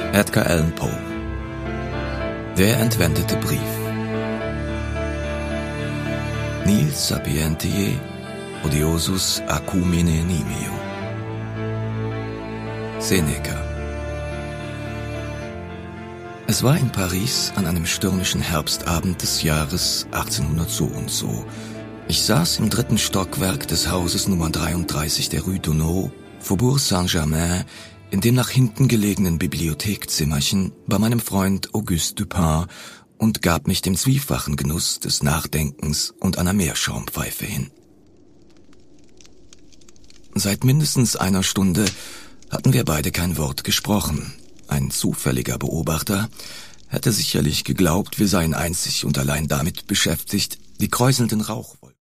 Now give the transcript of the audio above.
Edgar Allan Poe. Der entwendete Brief. Nil sapientiae odiosus acumine nimio. Seneca. Es war in Paris an einem stürmischen Herbstabend des Jahres 1800 so und so. Ich saß im 3. Stockwerk des Hauses Nummer 33 der Rue Dunot, Faubourg Saint-Germain, in dem nach hinten gelegenen Bibliothekzimmerchen bei meinem Freund Auguste Dupin und gab mich dem zwiefachen Genuss des Nachdenkens und einer Meerschaumpfeife hin. Seit mindestens einer Stunde hatten wir beide kein Wort gesprochen. Ein zufälliger Beobachter hätte sicherlich geglaubt, wir seien einzig und allein damit beschäftigt, die kräuselnden Rauchwolken